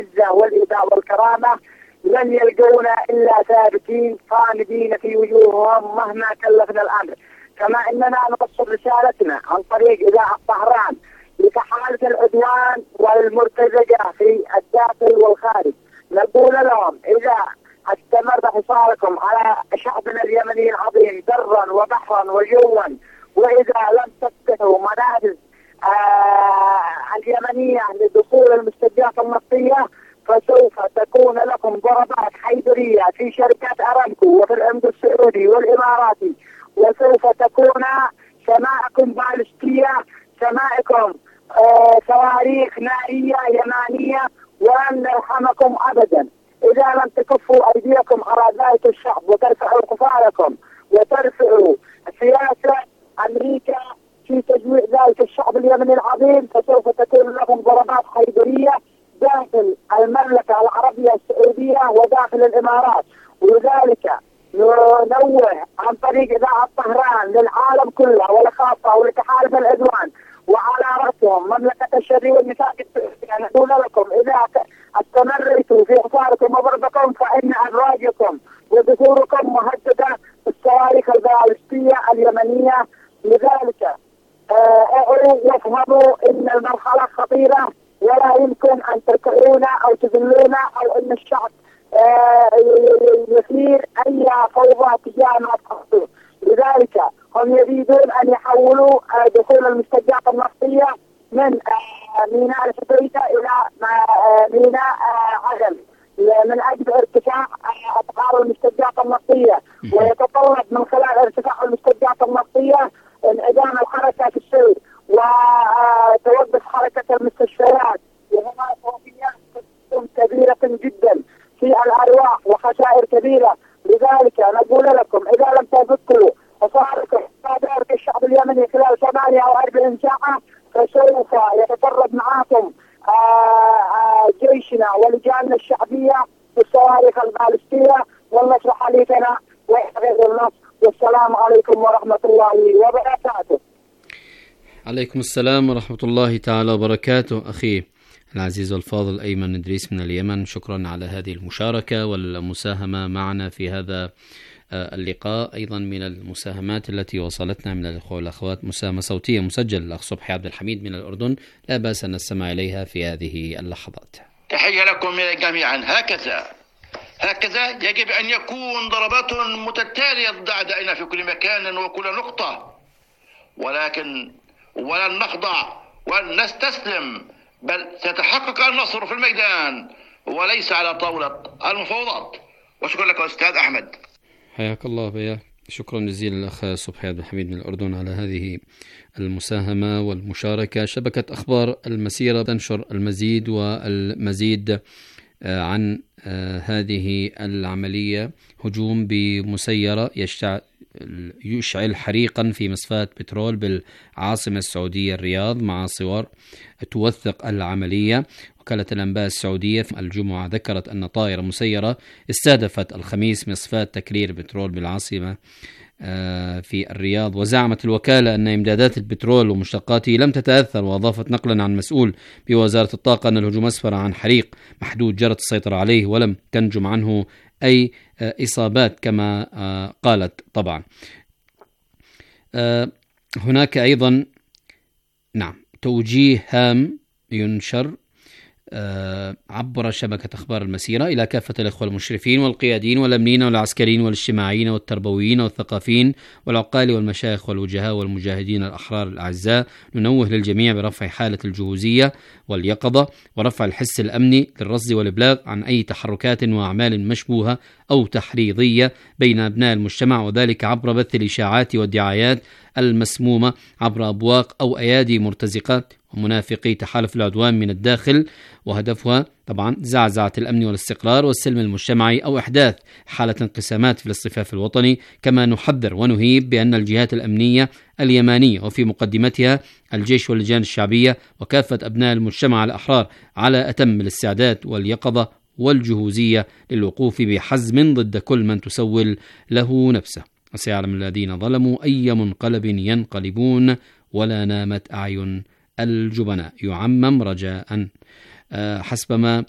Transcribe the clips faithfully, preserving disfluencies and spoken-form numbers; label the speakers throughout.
Speaker 1: العزة والإباء والكرامة لن يلقونا إلا ثابتين صامدين في وجوههم مهما كلفنا الأمر. كما إننا نوصل رسالتنا عن طريق إذاعة طهران لكحالة العدوان والمرتزقة في الداخل والخارج، نقول لهم إذا استمر حصاركم على شعبنا اليمني العظيم برا وبحرا وجوا، وإذا لم تفتحوا منافذ آه اليمنية لدخول المستجدات النفطية فسوف تكون لكم ضربات حيدرية في شركات أرامكو وفي العمد السعودي والإماراتي، وسوف تكون سماءكم بالستية، سماءكم آه صواريخ نارية يمانية، ولن نرحمكم أبدا إذا لم تكفوا أيديكم على ذات الشعب وترفعوا قفاركم وترفعوا سياسة أمريكا في تجويع ذلك الشعب اليمني العظيم، فسوف تكون لهم ضربات حيدرية داخل المملكة العربية السعودية وداخل الإمارات. ولذلك ننوه عن طريق إذاعة طهران للعالم كله ولخاصة ولتحالف العدوان وعلى رأسهم مملكة الشرقية والنساء السعودية، نقول لكم إذا استمرتوا في حصاركم وضربكم فإن أبراجكم ودخولكم مهددة بالصواريخ البالستية اليمنية. لذلك اعلوا وافهموا ان المرحلة خطيرة ولا يمكن ان تركعونا او تذلونا او ان الشعب يثير اي فوضى تجاه ما تحصل. لذلك هم يريدون ان يحولوا دخول المستجدات النفطية من ميناء الحديدة الى ميناء عدن من اجل ارتفاع اسعار المستجدات النفطية، ويتطلب من خلال ارتفاع المستجدات النفطية انعدام الحركة في السوق وتوقف حركة المستشفيات، وهناك وفيات كبيرة جدا في الأرواح وخسائر كبيرة. لذلك نقول لكم إذا لم تفكوا حصاركم على الشعب اليمني خلال ثمانية أو أربعين ساعة فسوف يتفرد معاكم جيشنا ولجاننا الشعبية بالصواريخ البالستية والنصر حليفنا ويحفظ النصر. والسلام عليكم ورحمة الله وبركاته.
Speaker 2: عليكم السلام ورحمة الله تعالى وبركاته. أخي العزيز والفاضل أيمن إدريس من اليمن، شكرا على هذه المشاركة والمساهمة معنا في هذا اللقاء. أيضا من المساهمات التي وصلتنا من الأخوة والأخوات مساهمة صوتية مسجل الأخ صبحي عبد الحميد من الأردن، لا بأس أن نستمع إليها في هذه اللحظات.
Speaker 3: تحية لكم جميعا. هكذا هكذا يجب أن يكون ضربات متتالية ضد أعدائنا في كل مكان وكل نقطة، ولكن ولن نخضع ولن نستسلم، بل سيتحقق النصر في الميدان وليس على طاولة المفاوضات. وشكرا لك أستاذ أحمد.
Speaker 2: حياك الله بيا. شكرا جزيلا الأخ صبحي عبد الحميد من الأردن على هذه المساهمة والمشاركة. شبكة أخبار المسيرة تنشر المزيد والمزيد عن هذه العملية. هجوم بمسيرة يشعل حريقا في مصفاة بترول بالعاصمة السعودية الرياض مع صور توثق العملية. وكالة الأنباء السعودية في الجمعة ذكرت أن طائرة مسيرة استهدفت الخميس مصفاة تكرير بترول بالعاصمة في الرياض. وزعمت الوكالة أن إمدادات البترول ومشتقاته لم تتأثر، وأضافت نقلا عن مسؤول بوزارة الطاقة أن الهجوم أسفر عن حريق محدود جرت السيطرة عليه ولم تنجم عنه أي إصابات كما قالت. طبعا هناك أيضا نعم توجيه هام ينشر عبر شبكة أخبار المسيرة إلى كافة الإخوة المشرفين والقيادين والأمنيين والعسكريين والاجتماعيين والتربويين والثقافيين والعقال والمشايخ والوجهاء والمجاهدين الأحرار الأعزاء. ننوه للجميع برفع حالة الجهوزية واليقظة ورفع الحس الأمني للرصد والإبلاغ عن أي تحركات وأعمال مشبوهة أو تحريضية بين أبناء المجتمع، وذلك عبر بث الإشاعات والدعايات المسمومة عبر أبواق أو أيادي مرتزقات ومنافقي تحالف العدوان من الداخل، وهدفها طبعا زعزعة الأمن والاستقرار والسلم المجتمعي أو إحداث حالة انقسامات في الاصطفاف الوطني. كما نحذر ونهيب بأن الجهات الأمنية اليمانية وفي مقدمتها الجيش واللجان الشعبية وكافة أبناء المجتمع الأحرار على أتم الاستعداد واليقظة والجهوزية للوقوف بحزم ضد كل من تسول له نفسه، وسيعلم الذين ظلموا أي منقلب ينقلبون ولا نامت أعين الجبناء. يعمم رجاء حسب ما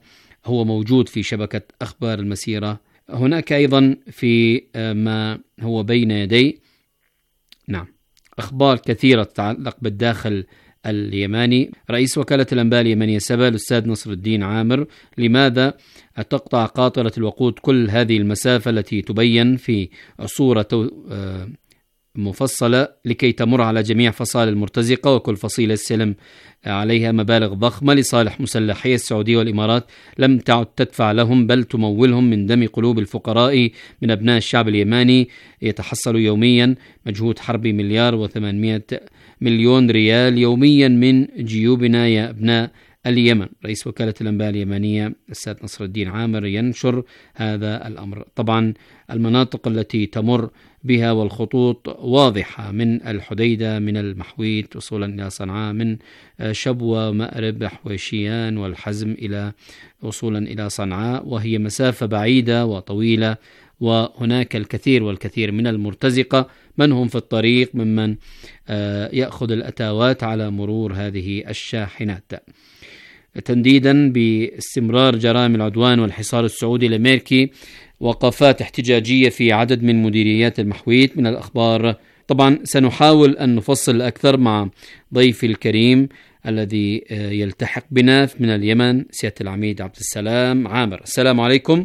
Speaker 2: هو موجود في شبكة أخبار المسيرة. هناك أيضا في ما هو بين يدي نعم أخبار كثيرة تتعلق بالداخل اليماني. رئيس وكالة الأنباء اليمنية سبا الأستاذ نصر الدين عامر: لماذا تقطع قاطرة الوقود كل هذه المسافة التي تبين في صورة مفصلة لكي تمر على جميع فصائل المرتزقة، وكل فصيلة السلم عليها مبالغ ضخمة لصالح مسلحي السعودية والإمارات لم تعد تدفع لهم بل تمولهم من دم قلوب الفقراء من أبناء الشعب اليماني، يتحصل يوميا مجهود حربي مليار وثمانمائة مليون ريال يوميا من جيوبنا يا أبناء اليمن. رئيس وكالة الأنباء اليمنية الأستاذ نصر الدين عامر ينشر هذا الأمر. طبعا المناطق التي تمر بها والخطوط واضحة، من الحديدة، من المحويت وصولا إلى صنعاء، من شبوة، مأرب، حويشيان والحزم إلى وصولا إلى صنعاء، وهي مسافة بعيدة وطويلة، وهناك الكثير والكثير من المرتزقة من هم في الطريق ممن يأخذ الأتاوات على مرور هذه الشاحنات. تنديدا باستمرار جرائم العدوان والحصار السعودي الأمريكي، وقفات احتجاجية في عدد من مديريات المحويت. من الأخبار طبعا سنحاول أن نفصل أكثر مع ضيفي الكريم الذي يلتحق بنا من اليمن سيادة العميد عبد السلام عامر. السلام عليكم.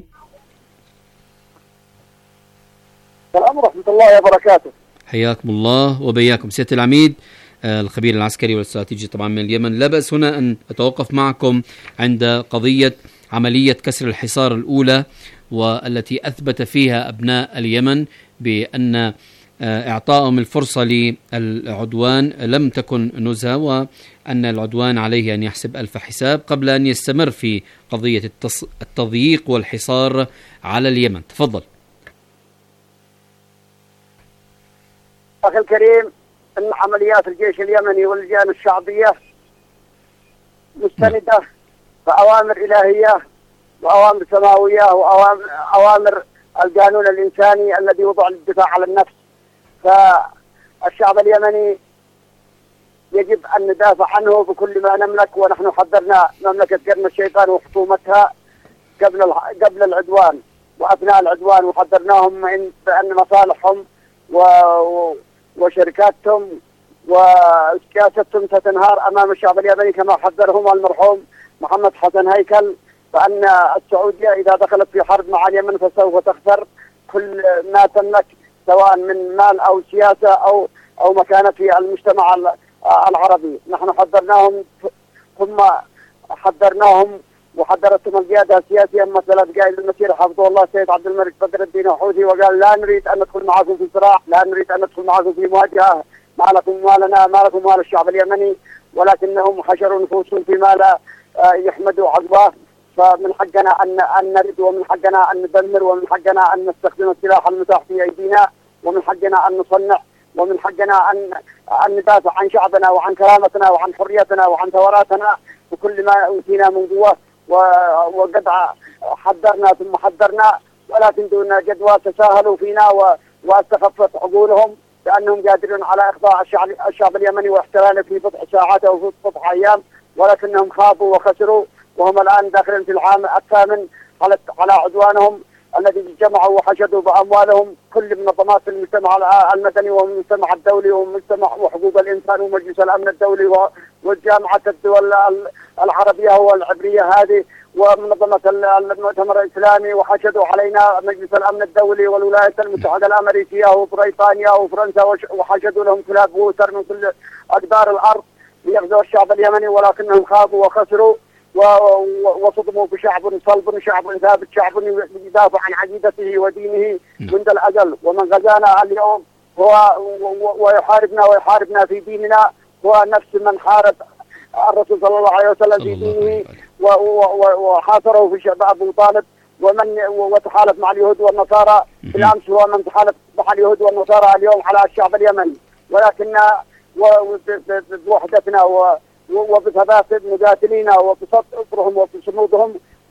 Speaker 1: السلام ورحمة الله وبركاته.
Speaker 2: حياكم الله وبياكم سيادة العميد الخبير العسكري والاستراتيجي طبعا من اليمن. لا بأس هنا أن أتوقف معكم عند قضية عملية كسر الحصار الأولى، والتي أثبت فيها أبناء اليمن بأن إعطائهم الفرصة للعدوان لم تكن نزهة، وأن العدوان عليه أن يحسب ألف حساب قبل أن يستمر في قضية التضييق والحصار على اليمن. تفضل
Speaker 1: أخي الكريم. أن عمليات الجيش اليمني واللجان الشعبية مستندة بأوامر إلهية وأوامر سماوية وأوامر القانون الإنساني الذي وضع للدفاع عن النفس. فالشعب اليمني يجب أن ندافع عنه بكل ما نملك، ونحن حذرنا مملكة قرن الشيطان وحكومتها قبل قبل العدوان وأثناء العدوان، وحذرناهم من بأن مصالحهم و وشركاتهم وسياستهم ستنهار أمام الشعب اليمني، كما حذرهم المرحوم محمد حسن هيكل بأن السعودية إذا دخلت في حرب مع اليمن فسوف تخسر كل ما تملك، سواء من مال أو سياسة أو أو مكانة في المجتمع العربي. نحن حذرناهم ثم حذرناهم وحذرتهم القيادة السياسية، مثلا قائد المسيرة حفظه الله السيد عبد الملك بدر الدين الحوثي، وقال لا نريد أن ندخل معكم في صراع، لا نريد أن ندخل معكم في مواجهة، ما لكم مالنا ما لكم مال الشعب اليمني، ولكنهم حشروا نفوسهم فيما لا يحمدوا عقباه. فمن حقنا أن أن نرد، ومن حقنا أن ندمر، ومن حقنا أن نستخدم السلاح المتاح في أيدينا، ومن حقنا أن نصنع، ومن حقنا أن أن ندافع عن شعبنا وعن كرامتنا وعن حريتنا وعن ثوراتنا بكل ما أوتينا من قوة. وقد حذرنا ثم حذرنا، ولكن دون جدوى تساهلوا فينا واستخفت عقولهم بأنهم قادرون على إخضاع الشعب, الشعب اليمني واحتلاله في بضع ساعات أو في بضع أيام، ولكنهم خابوا وخسروا، وهم الآن داخلين في العام الثامن على على عدوانهم الذي جمعوا وحشدوا بأموالهم كل منظمات المجتمع المدني والمجتمع الدولي ومجتمع وحقوق الإنسان ومجلس الأمن الدولي والجامعة الدول العربية والعبرية هذه ومنظمة المؤتمر الإسلامي، وحشدوا علينا مجلس الأمن الدولي والولايات المتحدة الأمريكية وبريطانيا وفرنسا، وحشدوا لهم كلاب بوتر من كل أقدار الأرض ليغزوا الشعب اليمني، ولكنهم خافوا وخسروا وصدموا بشعب صلب، شعب ثابت، شعب يدافع عن عقيدته ودينه منذ الأزل. ومن غزانا اليوم هو ويحاربنا ويحاربنا في ديننا هو نفس من حارب الرسول صلى الله عليه وسلم في دينه وحاصره في شعب أبو طالب، ومن وتحالف مع اليهود والنصارى بالأمس هو من تحالف مع اليهود والنصارى اليوم على الشعب اليمني. ولكن بوحدتنا وبثبات مقاتلينا وبصبرهم وبصمودهم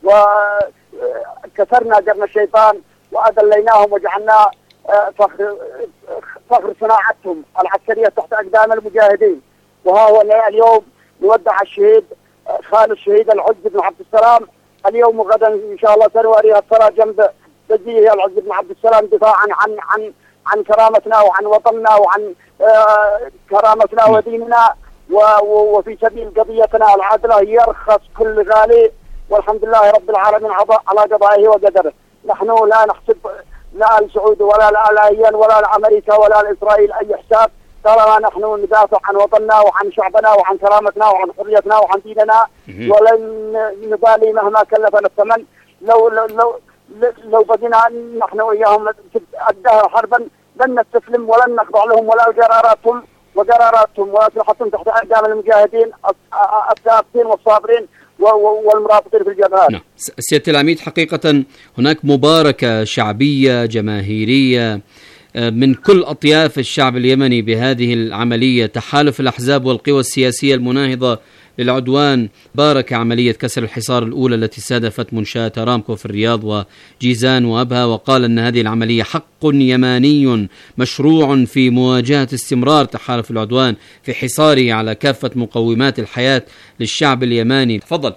Speaker 1: وكسرنا قرن الشيطان وأذليناهم وجعلنا فخر فخر صناعتهم العسكرية تحت أقدام المجاهدين. وها هو اليوم نودع الشهيد خال الشهيد العز بن عبد السلام اليوم وغدا إن شاء الله سنوريها الثرى جنب سيدي العز بن عبد السلام دفاعا عن عن عن كرامتنا وعن وطننا وعن آه كرامتنا وديننا وفي سبيل قضيتنا العادلة. يرخص كل غالي والحمد لله رب العالمين على قضائه وقدره. نحن لا نحسب لا السعود ولا الآليين ولا لأمريكا ولا لإسرائيل أي حساب، طالما نحن ندافع عن وطننا وعن شعبنا وعن كرامتنا وعن حريتنا وعن ديننا، ولن نبالي مهما كلفنا الثمن. لو لو لو, لو بدينا نحن وإياهم الدهر حربا لن نستسلم ولن نخضع لهم ولا قراراتهم وقراراتهم وأسلحتهم تحت أقدام المجاهدين الثابتين والصابرين والمرابطين في الجبهات.
Speaker 2: نعم. سيادة العميد، حقيقة هناك مباركة شعبية جماهيرية من كل أطياف الشعب اليمني بهذه العملية، تحالف الأحزاب والقوى السياسية المناهضة للعدوان. بارك عملية كسر الحصار الأولى التي استهدفت منشآت أرامكو في الرياض وجيزان وأبها، وقال أن هذه العملية حق يماني مشروع في مواجهة استمرار تحالف العدوان في حصاره على كافة مقومات الحياة للشعب اليماني. تفضل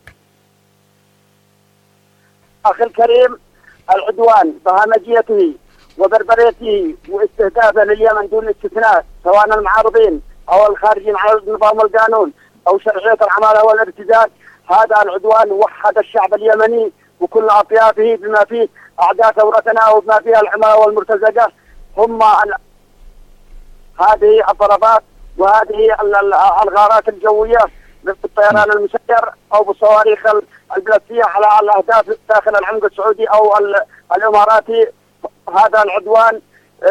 Speaker 1: أخي الكريم، العدوان بهمجيته وبربريته واستهدافه لليمن دون استثناء، سواء المعارضين أو الخارجين على النظام والقانون أو شرعية العمالة والارتزاق، هذا العدوان وحد الشعب اليمني وكل أطيافه بما فيه أعداء ثورتنا وبما فيها العمالة والمرتزقة. هم هذه الضربات وهذه الغارات الجوية بالطيران المسير أو بالصواريخ البلاستية على الأهداف داخل العمق السعودي أو الإماراتي. هذا العدوان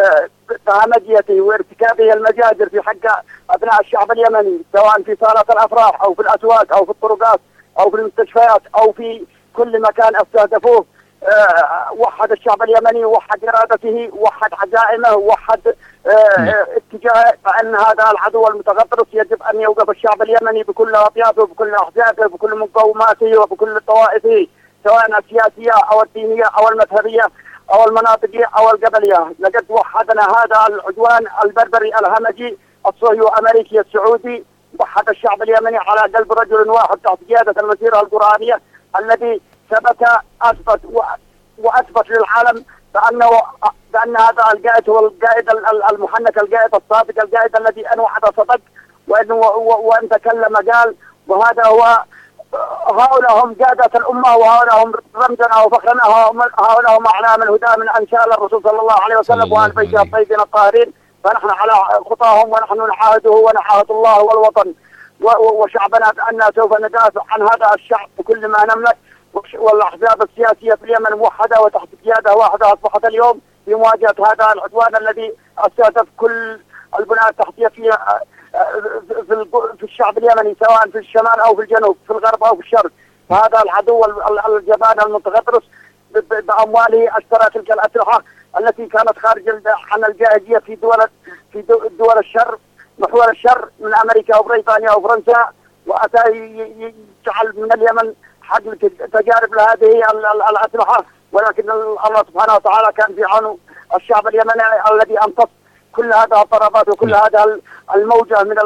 Speaker 1: بهمجيته وارتكابه المجازر في حق أبناء الشعب اليمني، سواء في صالات الأفراح أو في الأسواق أو في الطرقات أو في المستشفيات أو في كل مكان استهدفوه. وحد الشعب اليمني، وحد إرادته، وحد عزائمه، وحد اتجاهه. فإن هذا العدو المتغطرس يجب أن يوقف الشعب اليمني بكل أطيافه بكل أحزابه بكل مقوماته وبكل طوائفه، سواء السياسية أو الدينية أو المذهبية أو المناطقية أو القبلية. لقد وحدنا هذا العدوان البربري الهمجي الصهيو أمريكي السعودي، وحد الشعب اليمني على قلب رجل واحد تحت قيادة المسيرة القرآنية الذي ثبت أثبت وأثبت للعالم بأنه بأن هذا القائد هو القائد المحنك، القائد الصادق، القائد الذي أن وعد صدق وأن وأن تكلم قال. وهذا هو هؤلاء هم قادة الأمة وهؤلاء هم رمزنا وفخرنا، هؤلاء هم أعلام الهدى من أنشاء الرسول صلى الله عليه وسلم وآل بيته الطيبين الطاهرين. فنحن على خطاهم ونحن نعاهده ونعاهد الله والوطن وشعبنا بأننا سوف ندافع عن هذا الشعب بكل ما نملك. والأحزاب السياسية في اليمن موحدة وتحت قيادة واحدة أصبحت اليوم في مواجهة هذا العدوان الذي استهدف كل البنى التحتية في في الشعب اليمني، سواء في الشمال أو في الجنوب، في الغرب أو في الشرق. فهذا العدو الجبان المتغطرس بأمواله اشترى تلك الأسلحة التي كانت خارج عن الجاهزية في دول في دول الشر، محور الشر من أمريكا وبريطانيا وفرنسا، وأتى يجعل من اليمن حقل تجارب لهذه الأسلحة. ولكن الله سبحانه وتعالى كان في عون الشعب اليمني الذي امتص كل هذه الضربات وكل هذا الموجة من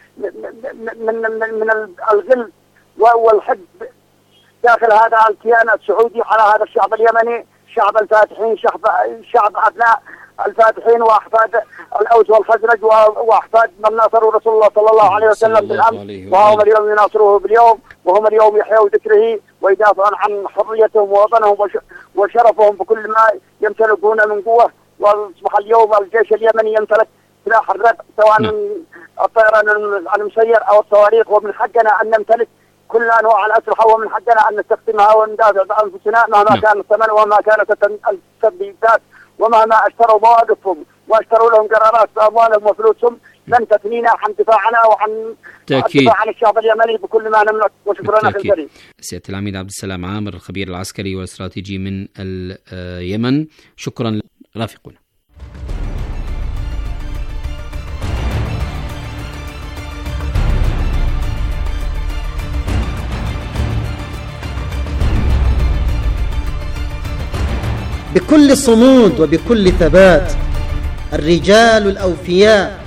Speaker 1: من من من الغل والحقد داخل هذا الكيان السعودي على هذا الشعب اليمني، شعب الفاتحين، شعب شعب أبناء الفاتحين وأحفاد الأوس والخزرج وأحفاد من ناصروا رسول الله صلى الله عليه وسلم بالأمس، وهم اليوم يناصروه باليوم، وهم اليوم يحيوا ذكره ويدافعون عن حريتهم ووطنهم وشرفهم بكل ما يمتلكون من قوة. واصبح اليوم الجيش اليمني يمتلك سلاح الردع، سواء الطيران المسير أو الصواريخ، ومن حقنا أن نمتلك كل أنواع الأسلحة، ومن حقنا أن نستخدمها وندافع بأنفسنا مهما كان الثمن وما كانت التسبيبات ومهما اشتروا مواقفهم واشتروا لهم قرارات بأموالهم وفلوسهم، لن تثنينا عن دفاعنا وعن الدفاع عن الشعب اليمني بكل ما نملك. وشكرا أخي الكريم.
Speaker 2: سيادة العميد عبد السلام عامر، الخبير العسكري والاستراتيجي من اليمن، شكرا. رافقنا.
Speaker 4: بكل صمود وبكل ثبات الرجال الأوفياء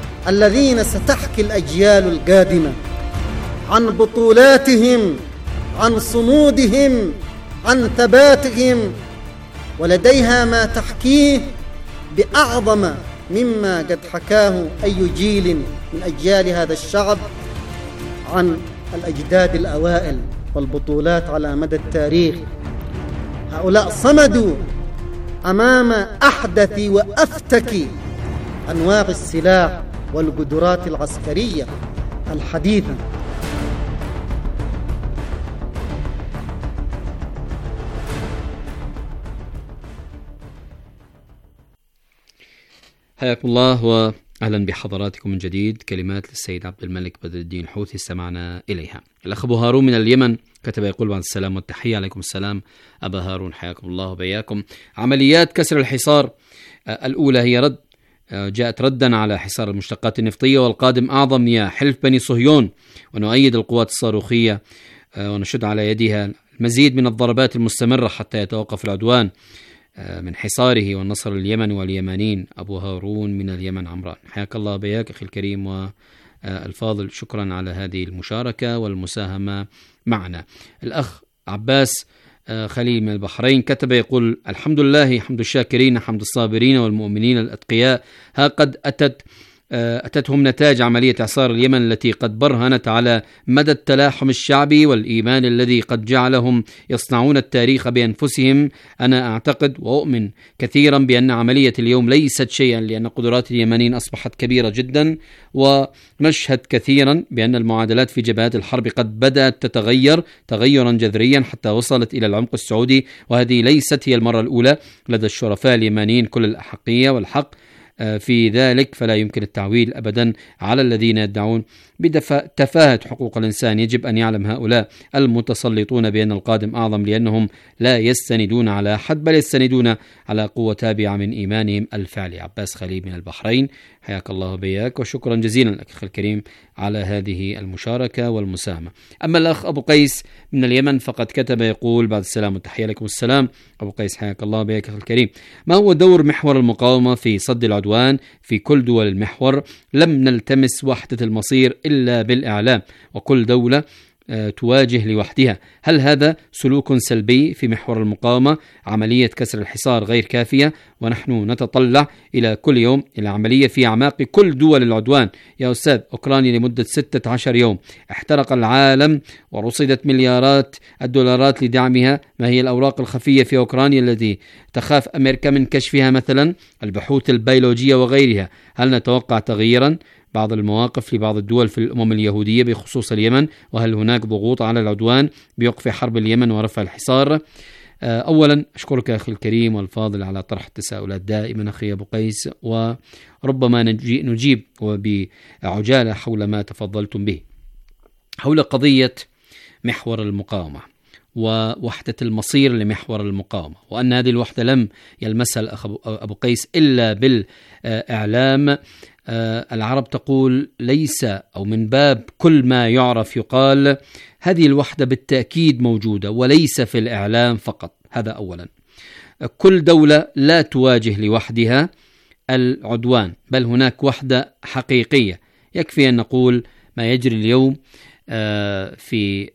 Speaker 4: الذين ستحكي الأجيال القادمة عن بطولاتهم عن صمودهم، عن ثباتهم، ولديها ما تحكيه بأعظم مما قد حكاه أي جيل من أجيال هذا الشعب عن الأجداد الأوائل والبطولات على مدى التاريخ. هؤلاء صمدوا أمام أحدث وأفتك أنواع السلاح والقدرات العسكرية الحديثة.
Speaker 2: حياكم الله وأهلا بحضراتكم من جديد. كلمات للسيد عبد الملك بدر الدين الحوثي استمعنا إليها. الأخ أبو هارون من اليمن كتب يقول: بعد السلام والتحية. عليكم السلام أبا هارون، حياكم الله وبياكم. عمليات كسر الحصار الأولى هي رد جاءت ردا على حصار المشتقات النفطية، والقادم أعظم يا حلف بني صهيون، ونؤيد القوات الصاروخية ونشد على يدها المزيد من الضربات المستمرة حتى يتوقف العدوان من حصاره والنصر اليمن واليمانيين. أبو هارون من اليمن عمران، حياك الله بياك أخي الكريم والفاضل، شكرا على هذه المشاركة والمساهمة معنا. الأخ عباس خليل من البحرين كتب يقول: الحمد لله حمد الشاكرين حمد الصابرين والمؤمنين الأتقياء، ها قد أتت أتتهم نتاج عملية إعصار اليمن التي قد برهنت على مدى التلاحم الشعبي والإيمان الذي قد جعلهم يصنعون التاريخ بأنفسهم. أنا أعتقد وأؤمن كثيرا بأن عملية اليوم ليست شيئا، لأن قدرات اليمنيين أصبحت كبيرة جدا، ونشهد كثيرا بأن المعادلات في جبهات الحرب قد بدأت تتغير تغيرا جذريا حتى وصلت إلى العمق السعودي، وهذه ليست هي المرة الأولى. لدى الشرفاء اليمنيين كل الأحقية والحق في ذلك، فلا يمكن التعويل أبدا على الذين يدعون بتفاهة حقوق الإنسان. يجب أن يعلم هؤلاء المتسلطون بأن القادم أعظم، لأنهم لا يستندون على أحد بل يستندون على قوة تابعة من إيمانهم الفعلي. عباس خليل من البحرين، حياك الله بياك وشكرا جزيلا لك أخي الكريم على هذه المشاركة والمساهمة. أما الأخ أبو قيس من اليمن فقد كتب يقول: بعد السلام والتحية لكم السلام. أبو قيس حياك الله بياك أخي الكريم، ما هو دور محور المقاومة في صد العدوان في كل دول المحور؟ لم نلتمس وحدة المصير إلا بالإعلام، وكل دولة تواجه لوحدها. هل هذا سلوك سلبي في محور المقاومة؟ عملية كسر الحصار غير كافية، ونحن نتطلع إلى كل يوم إلى عملية في أعماق كل دول العدوان. يا أستاذ، أوكرانيا لمدة ستة عشر يوم احترق العالم ورصدت مليارات الدولارات لدعمها. ما هي الأوراق الخفية في أوكرانيا التي تخاف أمريكا من كشفها؟ مثلا البحوث البيولوجية وغيرها. هل نتوقع تغييرا بعض المواقف لبعض الدول في الأمم اليهودية بخصوص اليمن؟ وهل هناك ضغوط على العدوان بوقف حرب اليمن ورفع الحصار؟ أولا أشكرك أخي الكريم والفاضل على طرح التساؤلات دائما أخي أبو قيس، وربما نجيب وبعجالة حول ما تفضلتم به حول قضية محور المقاومة ووحدة المصير لمحور المقاومة، وأن هذه الوحدة لم يلمسها الأخ أبو قيس إلا بالإعلام. العرب تقول ليس أو من باب كل ما يعرف يقال، هذه الوحدة بالتأكيد موجودة وليس في الإعلام فقط. هذا أولا. كل دولة لا تواجه لوحدها العدوان، بل هناك وحدة حقيقية. يكفي أن نقول ما يجري اليوم في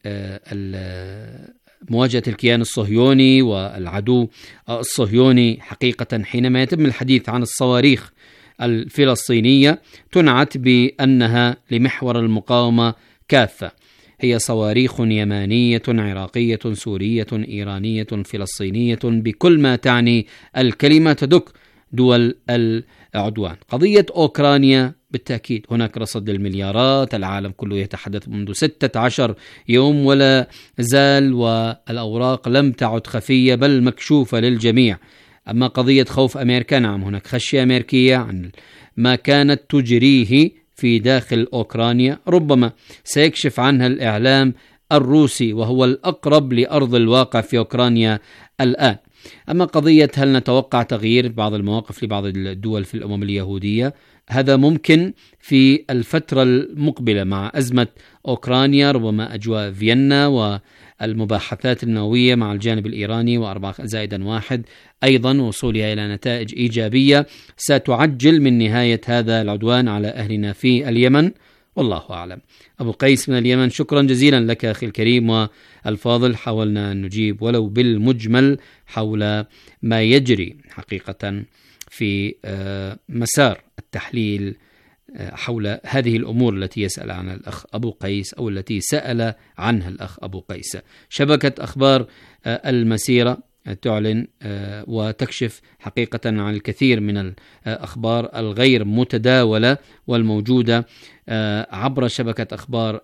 Speaker 2: مواجهة الكيان الصهيوني والعدو الصهيوني. حقيقة حينما يتم الحديث عن الصواريخ الفلسطينية تنعت بأنها لمحور المقاومة كافة، هي صواريخ يمانية عراقية سورية إيرانية فلسطينية، بكل ما تعني الكلمة تدك دول العدوان. قضية أوكرانيا بالتأكيد هناك رصد للمليارات، العالم كله يتحدث منذ ستة عشر يوم ولا زال، والأوراق لم تعد خفية بل مكشوفة للجميع. أما قضية خوف أمريكا، نعم هناك خشية أمريكية عن ما كانت تجريه في داخل أوكرانيا، ربما سيكشف عنها الإعلام الروسي وهو الأقرب لأرض الواقع في أوكرانيا الآن. أما قضية هل نتوقع تغيير بعض المواقف لبعض الدول في الأمم اليهودية، هذا ممكن في الفترة المقبلة مع أزمة أوكرانيا، ربما أجواء فيينا والمباحثات النووية مع الجانب الإيراني وأربعة زائدا واحد أيضا وصولها إلى نتائج إيجابية ستعجل من نهاية هذا العدوان على أهلنا في اليمن، والله أعلم. أبو قيس من اليمن، شكرا جزيلا لك أخي الكريم والفاضل. حاولنا أن نجيب ولو بالمجمل حول ما يجري حقيقة في مسار التحليل حول هذه الأمور التي يسأل عنها الأخ أبو قيس أو التي سأل عنها الأخ أبو قيس. شبكة أخبار المسيرة تعلن وتكشف حقيقة عن الكثير من الأخبار الغير متداولة والموجودة عبر شبكة أخبار.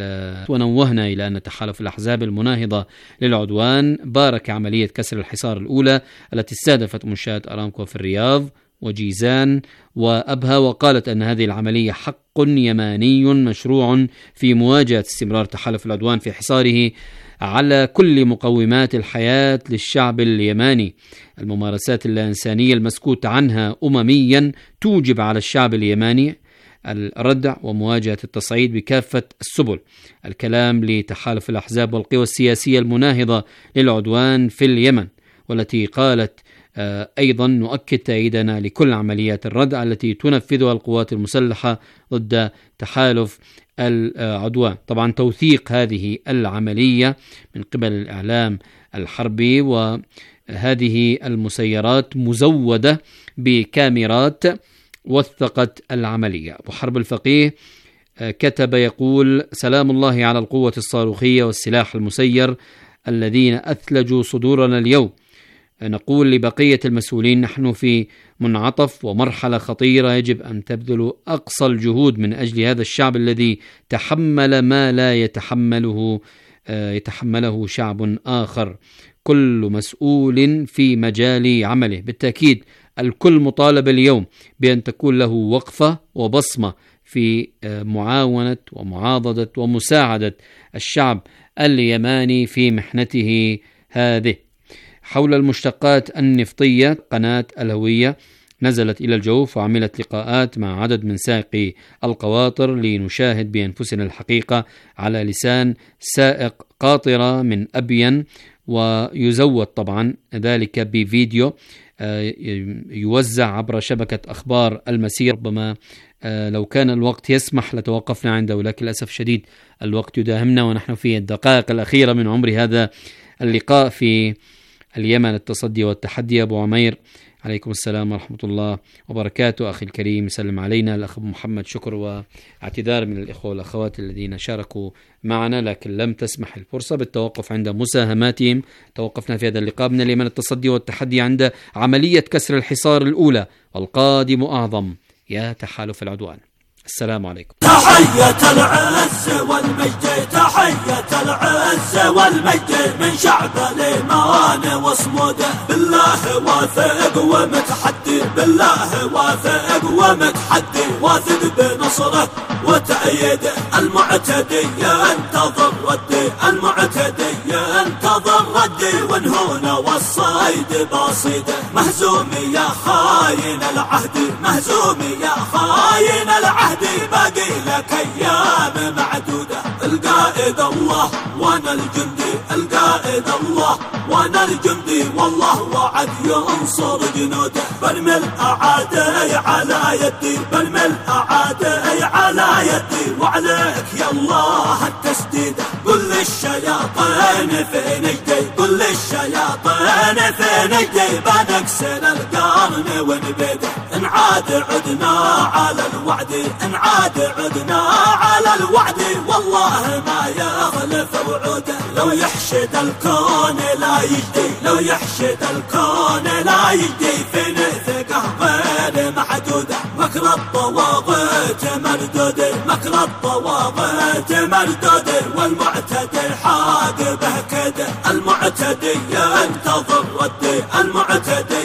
Speaker 2: ونوهنا إلى أن تحالف الأحزاب المناهضة للعدوان بارك عملية كسر الحصار الأولى التي استهدفت منشآت أرامكو في الرياض وجيزان وأبها، وقالت أن هذه العملية حق يماني مشروع في مواجهة استمرار تحالف العدوان في حصاره على كل مقومات الحياة للشعب اليماني. الممارسات اللا إنسانية المسكوت عنها أمميا توجب على الشعب اليماني الردع ومواجهة التصعيد بكافة السبل. الكلام لتحالف الأحزاب والقوى السياسية المناهضة للعدوان في اليمن، والتي قالت أيضا نؤكد تأييدنا لكل عمليات الردع التي تنفذها القوات المسلحة ضد تحالف العدوان. طبعا توثيق هذه العملية من قبل الإعلام الحربي، وهذه المسيرات مزودة بكاميرات وثقت العملية. أبو حرب الفقيه كتب يقول: سلام الله على القوة الصاروخية والسلاح المسير الذين أثلجوا صدورنا اليوم. نقول لبقية المسؤولين: نحن في منعطف ومرحلة خطيرة، يجب أن تبذلوا أقصى الجهود من أجل هذا الشعب الذي تحمل ما لا يتحمله يتحمله شعب آخر. كل مسؤول في مجال عمله. بالتأكيد الكل مطالب اليوم بأن تكون له وقفة وبصمة في معاونة ومعاضدة ومساعدة الشعب اليماني في محنته هذه. حول المشتقات النفطية، قناة الهوية نزلت إلى الجوف وعملت لقاءات مع عدد من سائقي القواطر لنشاهد بأنفسنا الحقيقة على لسان سائق قاطرة من أبين، ويزود طبعا ذلك بفيديو يوزع عبر شبكة أخبار المسير. ربما لو كان الوقت يسمح لتوقفنا عنده، ولكن للأسف شديد الوقت يداهمنا ونحن في الدقائق الأخيرة من عمر هذا اللقاء في اليمن. التصدي والتحدي. أبو عمير، عليكم السلام ورحمة الله وبركاته. أخي الكريم يسلم علينا. الأخ محمد، شكر واعتذار من الإخوة والأخوات الذين شاركوا معنا لكن لم تسمح الفرصة بالتوقف عند مساهماتهم. توقفنا في هذا اللقاء من اليمن التصدي والتحدي عند عملية كسر الحصار الأولى، والقادم أعظم يا تحالف العدوان. السلام عليكم.
Speaker 5: تحية العز والمجد، تحية العز والمجد من شعب الإيمان وصموده. بالله واثق ومتحدي، بالله واثق ومتحدي، واثق بنصره وتأييده. المعتدي ينتظر ردي، المعتدي ينتظر ردي، ونهون والصيد باصيده. مهزوم يا خاين العهد، مهزوم يا خاين العهد، باقي لك أيام معدودة. القائد الله وانا الجندي، القائد الله وانا الجندي، والله وعد ينصر جنوده. برمي الأعادي على يدي، برمي الأعادي على يدي، وعليك يا الله التسديد. قل للشياطين في نجدي، قل للشياطين في نجدي، بنكسر القرن ونبيده. إن عاد عدنا على الوعد، إن عاد عدنا على الوعد، والله ما يخلف وعوده. لو يحشد الكون لا يجدي، لو يحشد الكون لا يجدي، في نثقه غير محدوده. مكر الطواغيت مردود، مكر الطواغيت مردود، والمعتدي حاقبه كده. المعتدي ينتظر ردي، المعتدي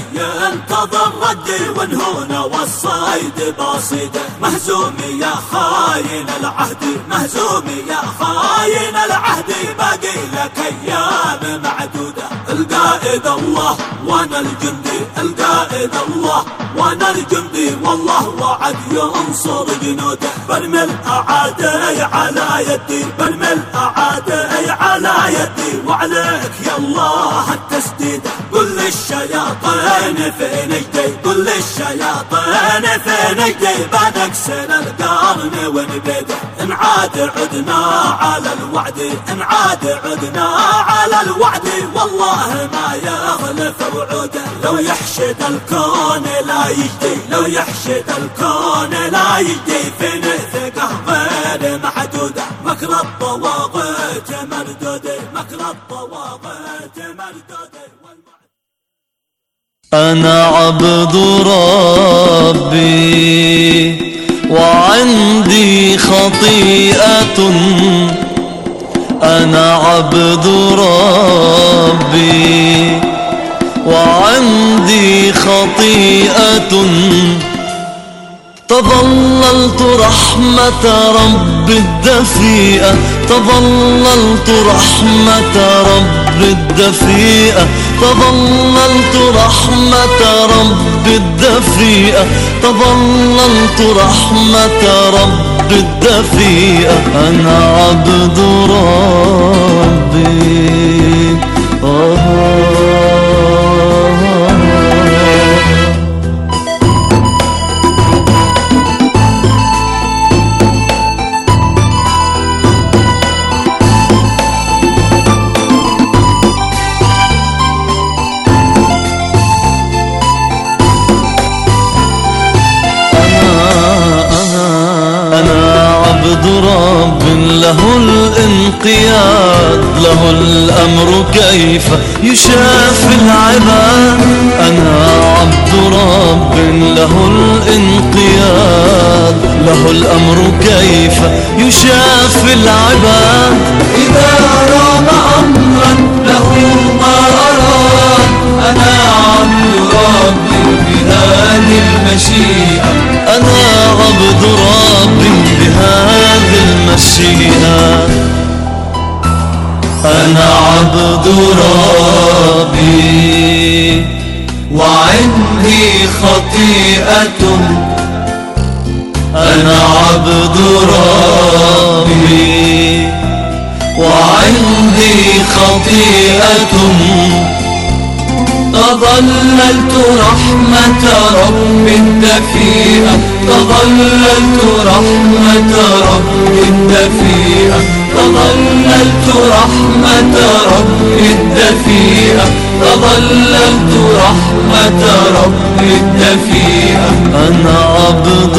Speaker 5: ينتظر ردي، ونهون والصيد باصيده. مهزوم يا خاين العهد، مهزوم يا خاين العهد، باقي لك أيام معدودة. القائد الله وانا الجندي، القائد الله وانا الجندي، والله وعد ينصر جنوده. برمي الأعادي على يدي، برمي الأعادي على يدي، وعليك يا الله التسديد. قل لي للشياطين في نجدي، قل للشياطين في نجدي، بنكسر القرن ونبيده، إن عاد عدنا على الوعد، إن عاد عدنا على الوعد، والله ما يخلف وعوده، لو يحشد الكون لا يجدي، لو يحشد الكون لا يجدي، في نثقه غير محدوده، مكر الطواغيت مردوده، مكر الطواغيت مردوده.
Speaker 6: أنا عبد ربي وعندي خطيئة، أنا عبد ربي وعندي خطيئة، تظللت رحمة رب الدفيئة، تظللت رحمة رب الدفيئة، تظللت رحمة رب الدفيئة، تظللت رحمة رب الدفيئة، أنا عبد ربي. آه رب له الانقياد، له الأمر كيف يشافي العباد، أنا عبد رب له الانقياد، له الأمر كيف يشافي العباد، إذا رام أمرا له ما أراد، أنا عبد رب بهذه المشيئة، أنا عبد رب بهذه المشيئة، أنا عبد ربي وعندي خطيئة، أنا عبد ربي وعندي خطيئة، تظللت رحمة رب الدفيئة، تظللت رحمة رب الدفيئة، تظللت رحمة رب الدفيئة، تظللت رحمة رب الدفيئة، أنا عبد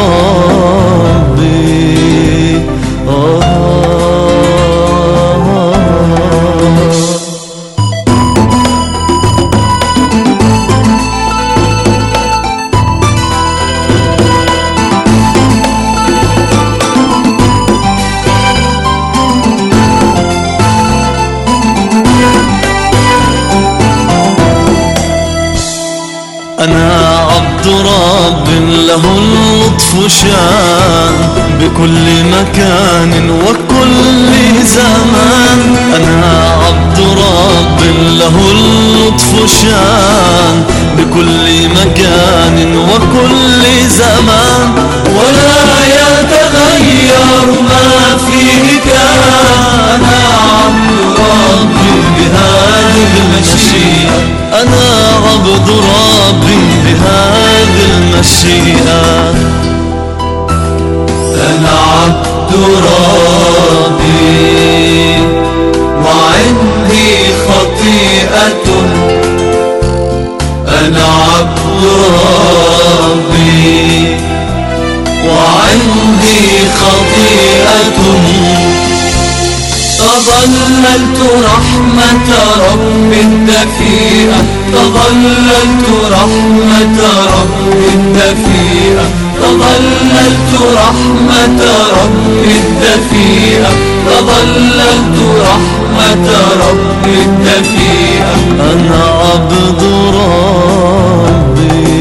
Speaker 6: ربي. آه أنا عبد رب له اللطف شان، بكل مكان وكل زمان، أنا عبد رب له اللطف شان، بكل مكان وكل زمان، ولا يتغير ما فيه كان، أنا عبد رب بهذه المشيئة، أنا عبد ربي بهذه المشيئة، أنا عبد ربي وعندي خطيئة، أنا عبد ربي وعندي خطيئة، تظللت رحمة رب الدفيئة، تظللت رحمة رب الدفيئة، تظللت رحمة رب الدفيئة، تظللت رحمة رب الدفيئة، أنا عبد ربي.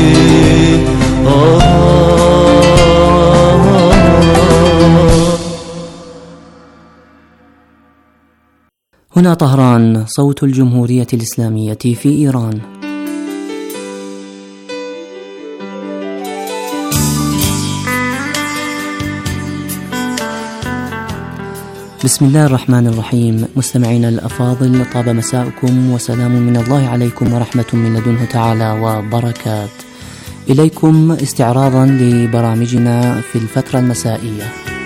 Speaker 6: آه
Speaker 7: هنا طهران، صوت الجمهورية الإسلامية في إيران. بسم الله الرحمن الرحيم. مستمعينا الأفاضل، طاب مساءكم وسلام من الله عليكم ورحمة من لدنه تعالى وبركات. إليكم استعراضا لبرامجنا في الفترة المسائية.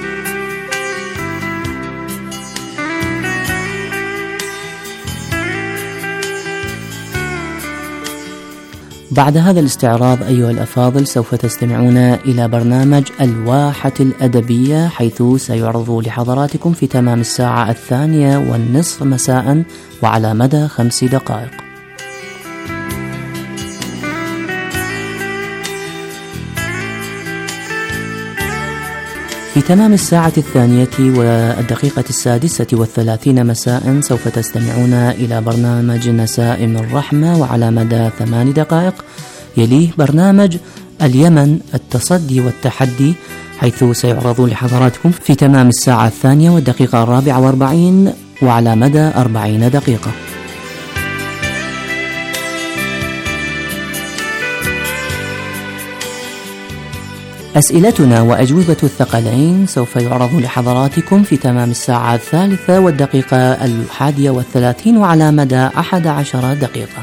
Speaker 7: بعد هذا الاستعراض أيها الأفاضل سوف تستمعون إلى برنامج الواحة الأدبية، حيث سيعرض لحضراتكم في تمام الساعة الثانية والنصف مساء وعلى مدى خمس دقائق. في تمام الساعة الثانية والدقيقة السادسة والثلاثين مساء سوف تستمعون إلى برنامج نسائم الرحمة وعلى مدى ثمان دقائق. يليه برنامج اليمن التصدي والتحدي، حيث سيعرض لحضراتكم في تمام الساعة الثانية والدقيقة الرابعة واربعين وعلى مدى أربعين دقيقة. أسئلتنا وأجوبة الثقلين سوف يعرض لحضراتكم في تمام الساعة الثالثة والدقيقة الحادية والثلاثين وعلى مدى أحد عشر دقيقة.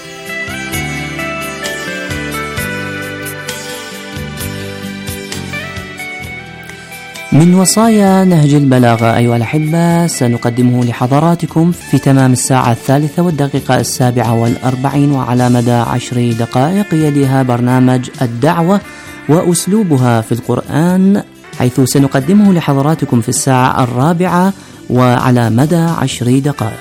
Speaker 7: من وصايا نهج البلاغة أيها الأحبة سنقدمه لحضراتكم في تمام الساعة الثالثة والدقيقة السابعة والأربعين وعلى مدى عشر دقائق. يليها برنامج الدعوة وأسلوبها في القرآن، حيث سنقدمه لحضراتكم في الساعة الرابعة وعلى مدى عشر دقائق.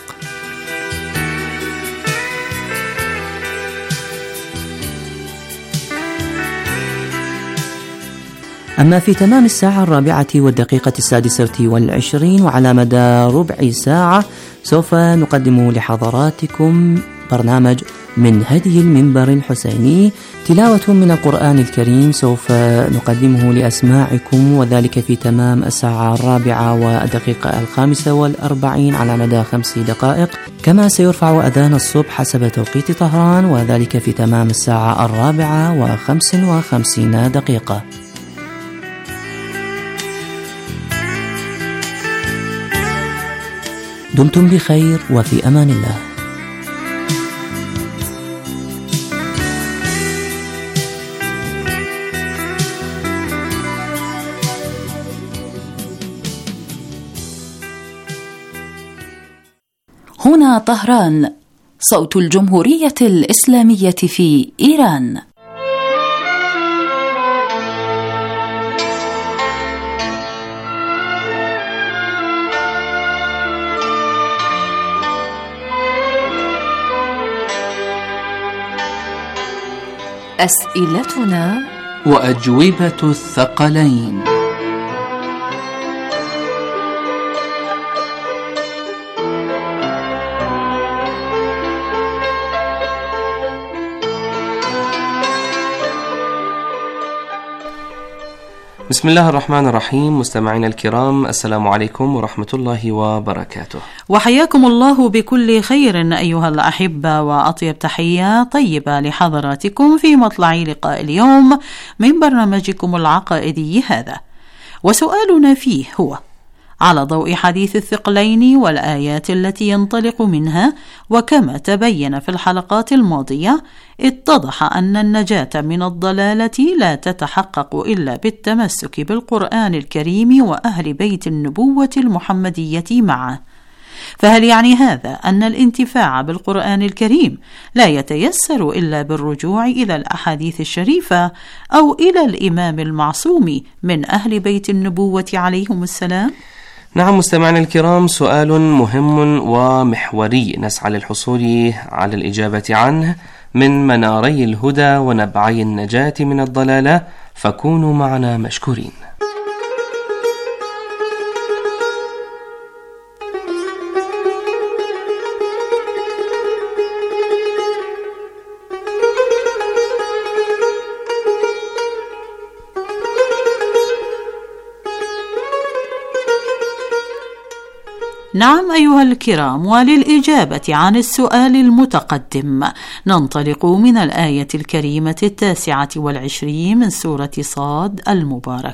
Speaker 7: أما في تمام الساعة الرابعة والدقيقة السادسة والعشرين وعلى مدى ربع ساعة سوف نقدم لحضراتكم برنامج من هدي المنبر الحسيني، تلاوة من القرآن الكريم سوف نقدمه لأسماعكم، وذلك في تمام الساعة الرابعة والدقيقة الخامسة والأربعين على مدى خمس دقائق. كما سيرفع أذان الصبح حسب توقيت طهران، وذلك في تمام الساعة الرابعة وخمس وخمسين دقيقة. دمتم بخير وفي أمان الله.
Speaker 8: هنا طهران، صوت الجمهورية الإسلامية في إيران. أسئلتنا
Speaker 6: وأجوبة الثقلين. بسم الله الرحمن الرحيم. مستمعينا الكرام، السلام عليكم ورحمة الله وبركاته،
Speaker 9: وحياكم الله بكل خير أيها الأحبة، وأطيب تحية طيبة لحضراتكم في مطلع لقاء اليوم من برنامجكم العقائدي هذا. وسؤالنا فيه هو: على ضوء حديث الثقلين والآيات التي ينطلق منها، وكما تبين في الحلقات الماضية، اتضح أن النجاة من الضلالة لا تتحقق إلا بالتمسك بالقرآن الكريم وأهل بيت النبوة المحمدية معه. فهل يعني هذا أن الانتفاع بالقرآن الكريم لا يتيسر إلا بالرجوع إلى الأحاديث الشريفة أو إلى الإمام المعصوم من أهل بيت النبوة عليهم السلام؟
Speaker 6: نعم مستمعينا الكرام، سؤال مهم ومحوري نسعى للحصول على الإجابة عنه من مناري الهدى ونبعي النجاة من الضلالة، فكونوا معنا مشكورين.
Speaker 9: نعم أيها الكرام، وللإجابة عن السؤال المتقدم ننطلق من الآية الكريمة التاسعة والعشرين من سورة صاد المباركة،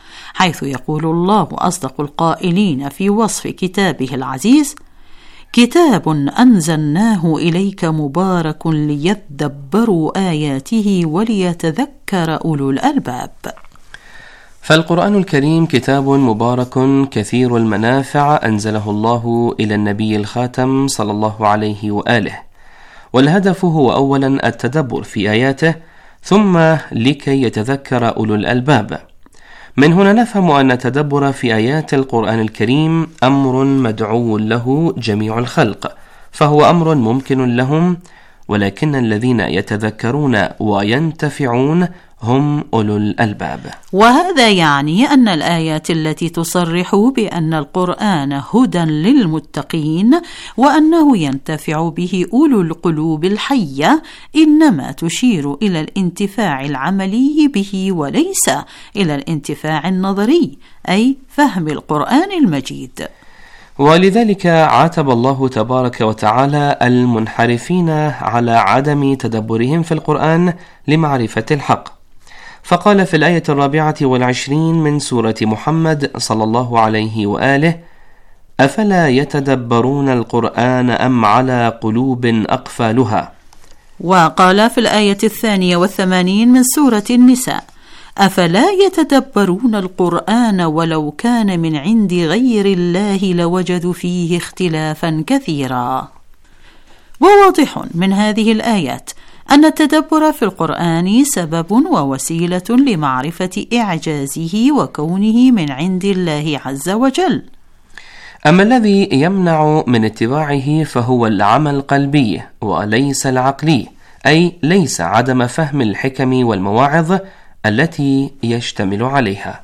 Speaker 9: حيث يقول الله أصدق القائلين في وصف كتابه العزيز: كتاب أنزلناه إليك مبارك ليدبروا آياته وليتذكر أولو الألباب.
Speaker 6: فالقرآن الكريم كتاب مبارك كثير المنافع أنزله الله إلى النبي الخاتم صلى الله عليه وآله، والهدف هو أولا التدبر في آياته، ثم لكي يتذكر أولو الألباب. من هنا نفهم أن التدبر في آيات القرآن الكريم أمر مدعو له جميع الخلق، فهو أمر ممكن لهم، ولكن الذين يتذكرون وينتفعون هم أولو الألباب.
Speaker 9: وهذا يعني أن الآيات التي تصرح بأن القرآن هدى للمتقين وأنه ينتفع به أولو القلوب الحية إنما تشير إلى الانتفاع العملي به وليس إلى الانتفاع النظري، أي فهم القرآن المجيد.
Speaker 6: ولذلك عاتب الله تبارك وتعالى المنحرفين على عدم تدبرهم في القرآن لمعرفة الحق، فقال في الآية الرابعة والعشرين من سورة محمد صلى الله عليه وآله: أفلا يتدبرون القرآن أم على قلوب أقفالها.
Speaker 9: وقال في الآية الثانية والثمانين من سورة النساء: أفلا يتدبرون القرآن ولو كان من عند غير الله لوجدوا فيه اختلافا كثيرا. وواضح من هذه الآيات أن التدبر في القرآن سبب ووسيلة لمعرفة إعجازه وكونه من عند الله عز وجل.
Speaker 6: أما الذي يمنع من اتباعه فهو العمى القلبي وليس العقلي، أي ليس عدم فهم الحكم والمواعظ التي يشتمل عليها.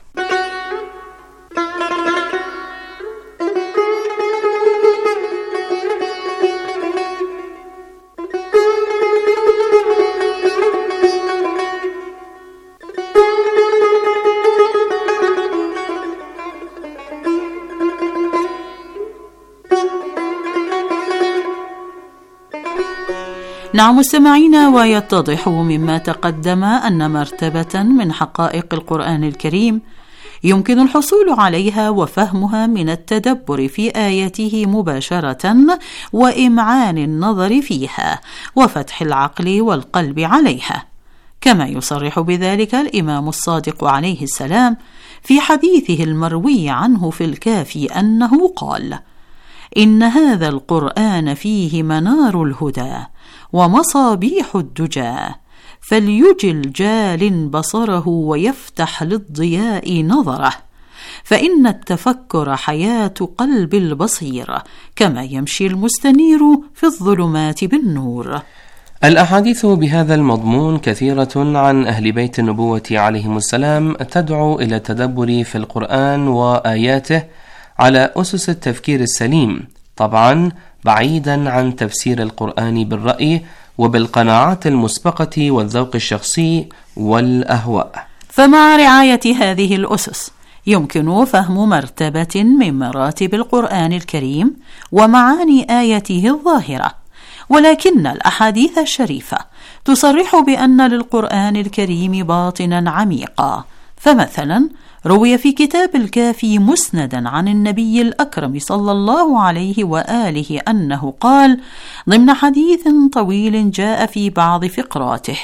Speaker 9: نعم مستمعينا، ويتضح مما تقدم أن مرتبة من حقائق القرآن الكريم يمكن الحصول عليها وفهمها من التدبر في آياته مباشرة وإمعان النظر فيها وفتح العقل والقلب عليها، كما يصرح بذلك الإمام الصادق عليه السلام في حديثه المروي عنه في الكافي أنه قال: إن هذا القرآن فيه منار الهدى ومصابيح الدجى، فليجل جال بصره ويفتح للضياء نظره، فإن التفكر حياة قلب البصير كما يمشي المستنير في الظلمات بالنور.
Speaker 6: الأحاديث بهذا المضمون كثيرة عن أهل بيت النبوة عليهم السلام تدعو إلى التدبر في القرآن وآياته على أسس التفكير السليم، طبعا بعيدا عن تفسير القرآن بالرأي وبالقناعات المسبقة والذوق الشخصي والأهواء.
Speaker 9: فمع رعاية هذه الأسس يمكن فهم مرتبة من مراتب القرآن الكريم ومعاني آياته الظاهرة، ولكن الأحاديث الشريفة تصرح بأن للقرآن الكريم باطنا عميقا. فمثلا روي في كتاب الكافي مسندا عن النبي الأكرم صلى الله عليه وآله أنه قال ضمن حديث طويل جاء في بعض فقراته: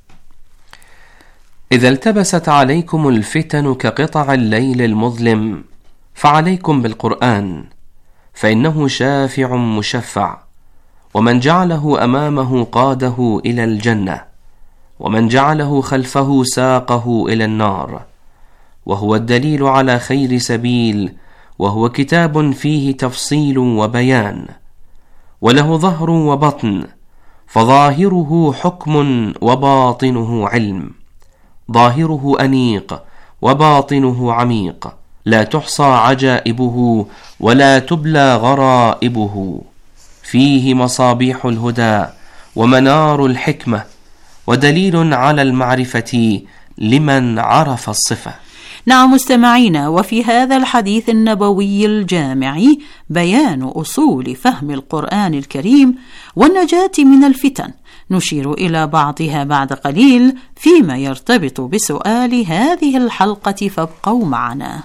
Speaker 6: إذا التبست عليكم الفتن كقطع الليل المظلم فعليكم بالقرآن، فإنه شافع مشفع، ومن جعله أمامه قاده إلى الجنة، ومن جعله خلفه ساقه إلى النار، وهو الدليل على خير سبيل، وهو كتاب فيه تفصيل وبيان، وله ظهر وبطن، فظاهره حكم وباطنه علم، ظاهره أنيق وباطنه عميق، لا تحصى عجائبه ولا تبلى غرائبه، فيه مصابيح الهدى ومنار الحكمة، ودليل على المعرفة لمن عرف الصفة.
Speaker 9: نعم مستمعينا، وفي هذا الحديث النبوي الجامع بيان أصول فهم القرآن الكريم والنجاة من الفتن، نشير إلى بعضها بعد قليل فيما يرتبط بسؤال هذه الحلقة، فابقوا معنا.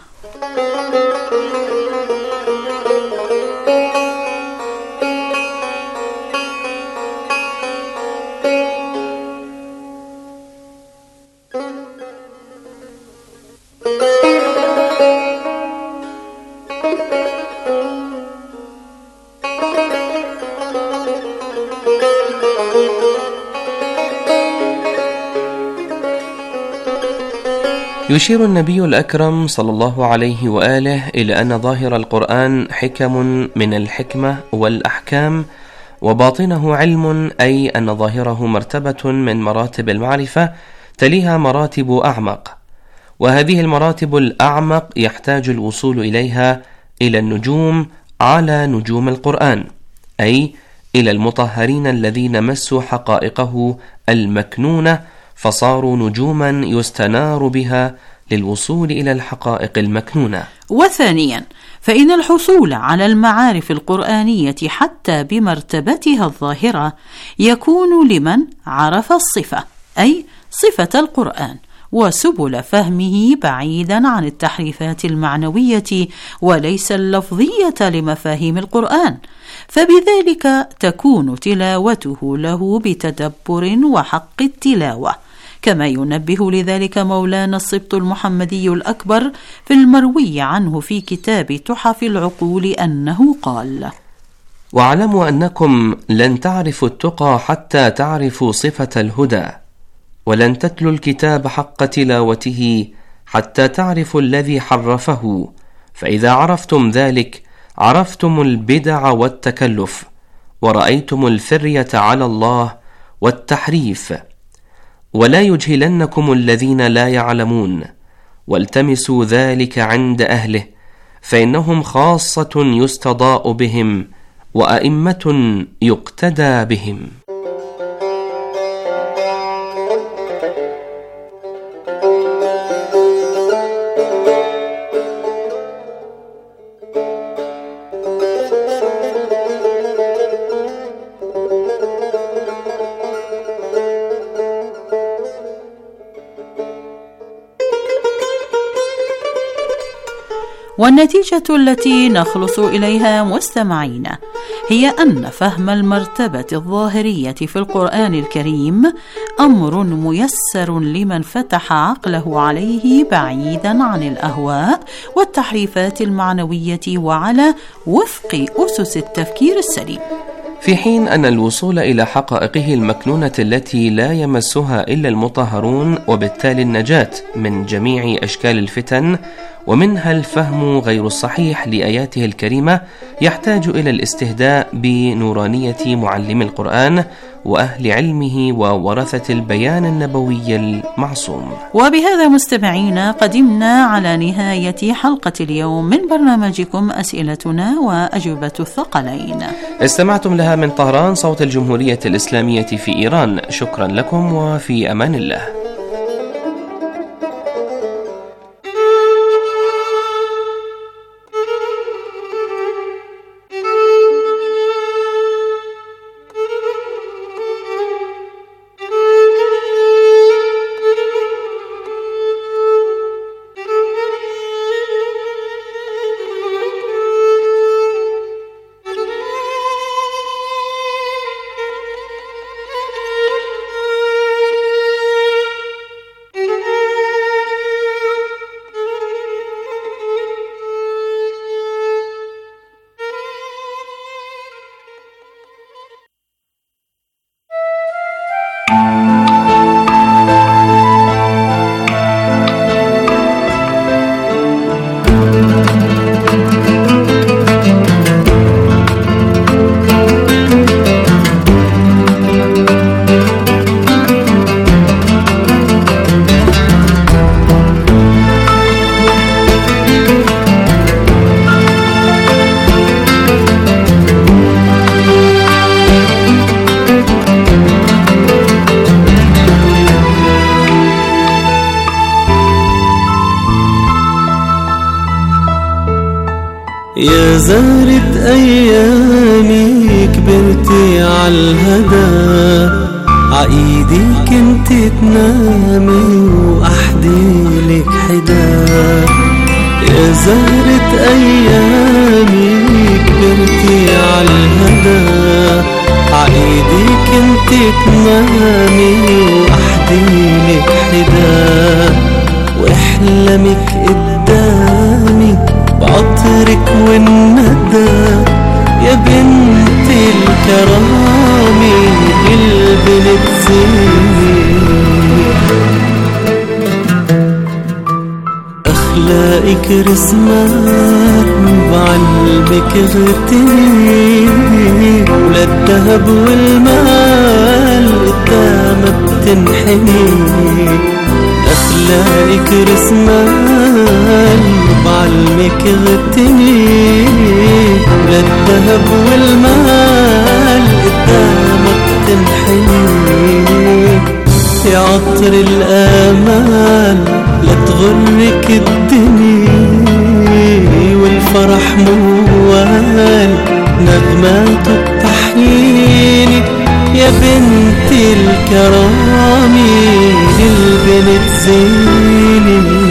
Speaker 6: يشير النبي الأكرم صلى الله عليه وآله إلى أن ظاهر القرآن حكم من الحكمة والأحكام، وباطنه علم، أي أن ظاهره مرتبة من مراتب المعرفة تليها مراتب أعمق، وهذه المراتب الأعمق يحتاج الوصول إليها إلى النجوم على نجوم القرآن، أي إلى المطهرين الذين مسوا حقائقه المكنونة فصاروا نجوما يستنار بها للوصول إلى الحقائق المكنونة.
Speaker 9: وثانيا، فإن الحصول على المعارف القرآنية حتى بمرتبتها الظاهرة يكون لمن عرف الصفة، أي صفة القرآن وسبل فهمه بعيدا عن التحريفات المعنوية وليس اللفظية لمفاهيم القرآن، فبذلك تكون تلاوته له بتدبر وحق التلاوة، كما ينبه لذلك مولانا السبط المحمدي الأكبر في المروي عنه في كتاب تحف العقول أنه قال:
Speaker 6: واعلموا أنكم لن تعرفوا التقى حتى تعرفوا صفة الهدى، ولن تتلوا الكتاب حق تلاوته حتى تعرفوا الذي حرفه، فإذا عرفتم ذلك عرفتم البدع والتكلف، ورأيتم الفرية على الله والتحريف. ولا يجهلنكم الذين لا يعلمون، والتمسوا ذلك عند أهله، فإنهم خاصة يستضاء بهم وأئمة يقتدى بهم.
Speaker 9: والنتيجة التي نخلص إليها مستمعينا هي أن فهم المرتبة الظاهرية في القرآن الكريم أمر ميسر لمن فتح عقله عليه بعيدا عن الأهواء والتحريفات المعنوية وعلى وفق أسس التفكير السليم،
Speaker 6: في حين أن الوصول إلى حقائقه المكنونة التي لا يمسها إلا المطهرون، وبالتالي النجاة من جميع أشكال الفتن ومنها الفهم غير الصحيح لآياته الكريمة، يحتاج إلى الاستهداء بنورانية معلم القرآن وأهل علمه وورثة البيان النبوي المعصوم.
Speaker 9: وبهذا مستمعينا قدمنا على نهاية حلقة اليوم من برنامجكم أسئلتنا وأجوبة الثقلين،
Speaker 6: استمعتم لها من طهران صوت الجمهورية الإسلامية في إيران. شكرا لكم وفي أمان الله.
Speaker 10: يا زهرة أيامي كبرتي عالهدى، عايدي كنت تنامي وأحديلك حدا. يا زهرة أيامي كبرتي عالهدى، عايدي كنت تنامي وأحديلك حدا. واحلمك قدامي بعطرك والندى، يا بنت الكرامي بالبنت زيني. أخلاقك رسمات بعلمك غتني، وللذهب والمال قدامك بتنحني. أخلاقك رسمال بعلمك غتني، وللذهب والمال قدامك تنحني. يا عطر الآمال لا تغرك الدنيا، والفرح موال نغماته بتحييني. يا بنت الكرامي للبنت زيني.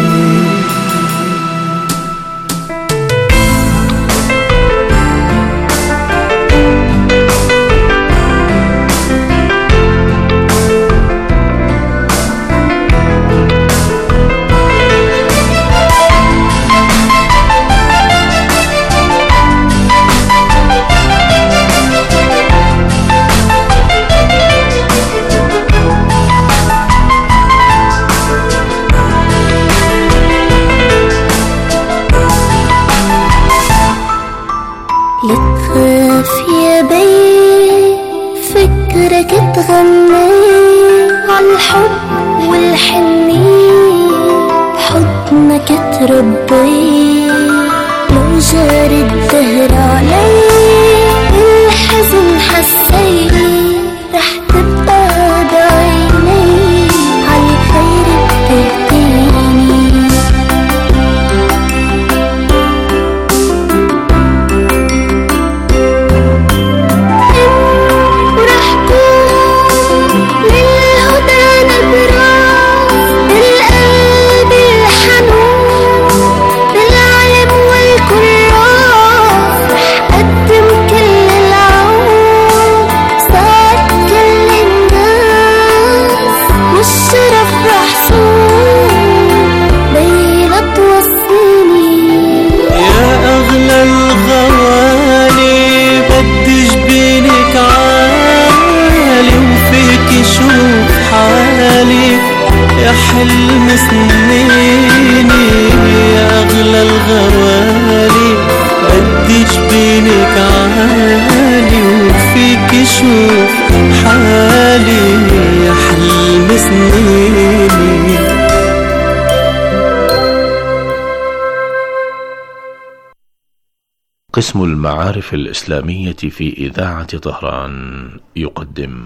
Speaker 11: قسم المعارف الإسلامية في إذاعة طهران يقدم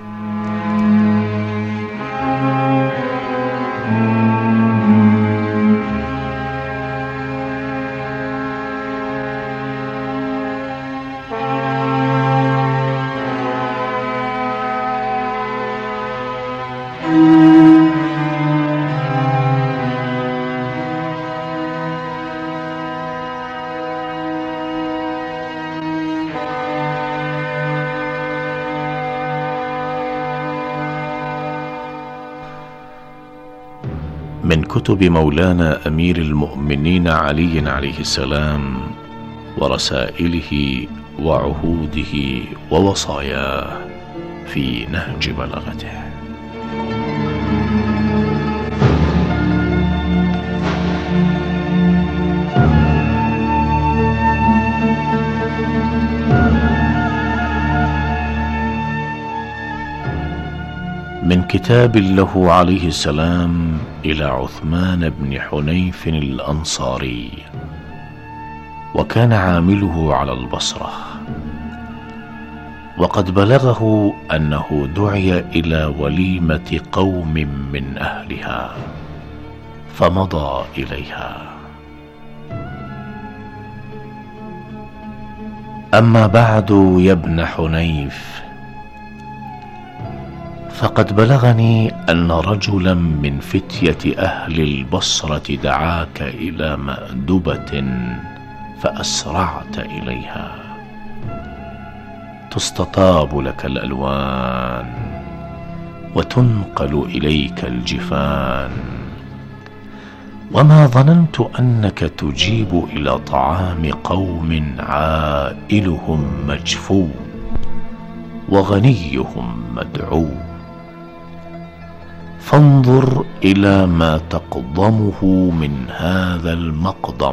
Speaker 11: من كتب مولانا أمير المؤمنين علي عليه السلام ورسائله وعهوده ووصاياه في نهج بلاغته. من كتاب له عليه السلام إلى عثمان بن حنيف الأنصاري، وكان عامله على البصرة، وقد بلغه أنه دعي إلى وليمة قوم من أهلها فمضى إليها، أما بعد يا ابن حنيف، فقد بلغني أن رجلا من فتية أهل البصرة دعاك إلى مأدبة فأسرعت إليها، تستطاب لك الألوان وتنقل إليك الجفان، وما ظننت أنك تجيب إلى طعام قوم عائلهم مجفو وغنيهم مدعو، فانظر إلى ما تقضمه من هذا المقضم،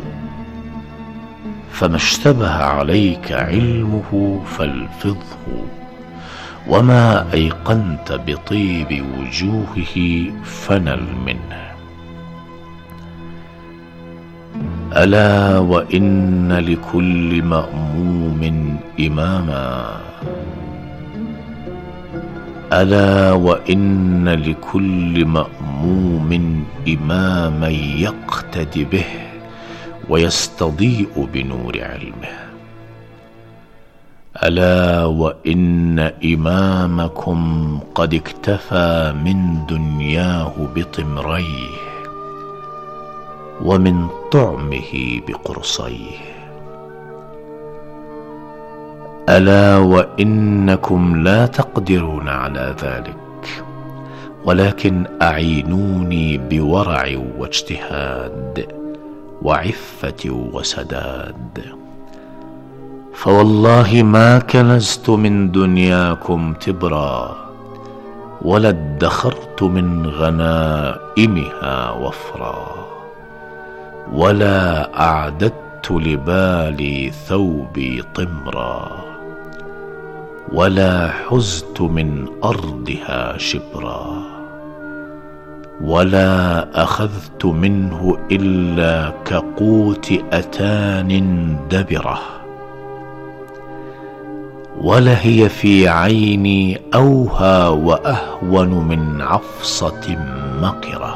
Speaker 11: فما اشتبه عليك علمه فالفظه، وما أيقنت بطيب وجوهه فنل منه. ألا وإن لكل مأموم إماما، ألا وإن لكل مأموم إماما يقتدي به ويستضيء بنور علمه. ألا وإن إمامكم قد اكتفى من دنياه بطمريه ومن طعمه بقرصيه. ألا وإنكم لا تقدرون على ذلك، ولكن أعينوني بورع واجتهاد وعفة وسداد، فوالله ما كنزت من دنياكم تبرا، ولا ادخرت من غنائمها وفرا، ولا أعددت لبالي ثوبي طمرا، ولا حزت من أرضها شبرا، ولا أخذت منه إلا كقوت أتان دبرة، ولا هي في عيني أوهى وأهون من عفصة مقرة.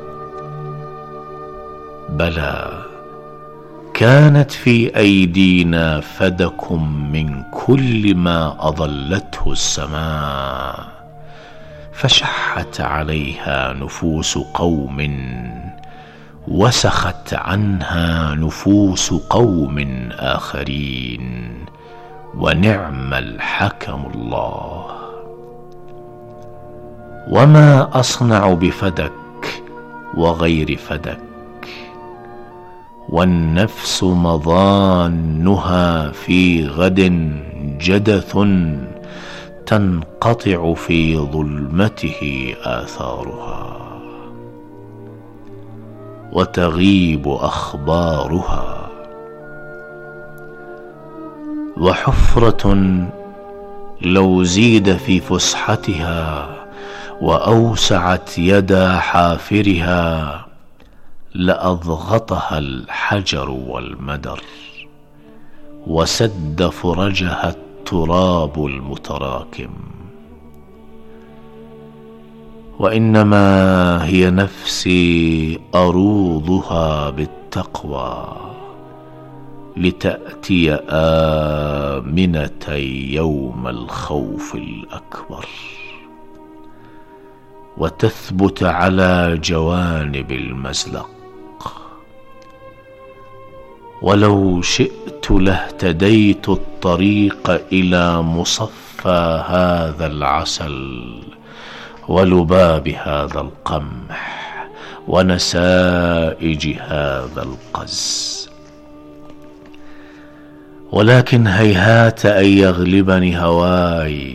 Speaker 11: بلى كانت في أيدينا فدك من كل ما أضلته السماء، فشحت عليها نفوس قوم وسخت عنها نفوس قوم آخرين، ونعم الحكم الله. وما أصنع بفدك وغير فدك، والنفس مظانها في غد جدث، تنقطع في ظلمته آثارها وتغيب أخبارها. وحفرة لو زيد في فسحتها وأوسعت يدا حافرها، لأضغطها الحجر والمدر، وسد فرجها التراب المتراكم. وإنما هي نفسي أروضها بالتقوى، لتأتي آمنة يوم الخوف الأكبر، وتثبت على جوانب المزلق. ولو شئت لاهتديت الطريق إلى مصفى هذا العسل، ولباب هذا القمح، ونسائج هذا القز، ولكن هيهات أن يغلبني هواي